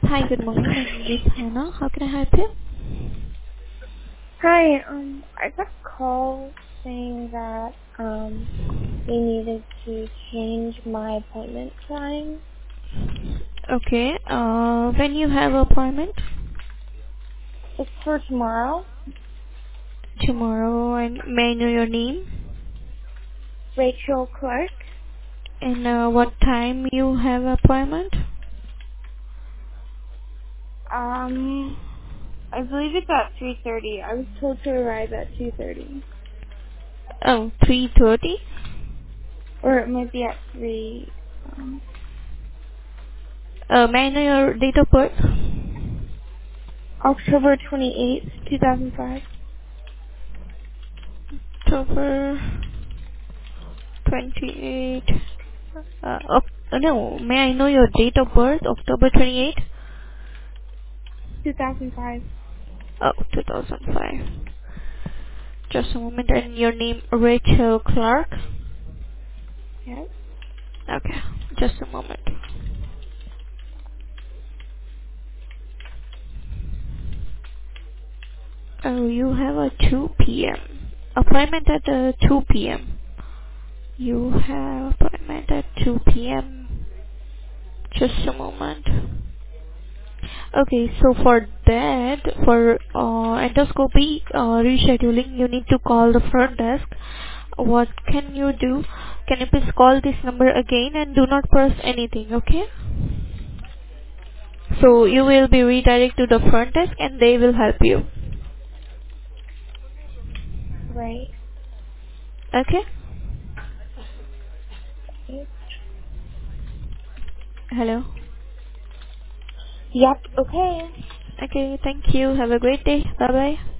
Hi, good morning. My name is Hannah. How can I help you? Hi, I got a call saying that they needed to change my appointment time. Okay. When you have appointment? It's for tomorrow. Tomorrow. And may I know your name? Rachel Clark. And what time you have appointment? I believe it's at 3:30. I was told to arrive at 2:30, Oh, 3:30. or it might be at 3. May I know your date of birth? October 28th, 2005. October 28. No, may I know your date of birth? October 28? 2005. Oh, 2005. Just a moment. And your name, Rachel Clark? Yep. Okay, just a moment. Oh, you have a 2 p.m. appointment at 2 p.m. You have appointment at 2 p.m. Just a moment. Okay, so for that, for endoscopy rescheduling, you need to call the front desk. What can you do? Can you please call this number again and do not press anything, okay? So you will be redirected to the front desk and they will help you. Right. Okay? Hello? Yep. Okay. Okay, thank you. Have a great day. Bye bye.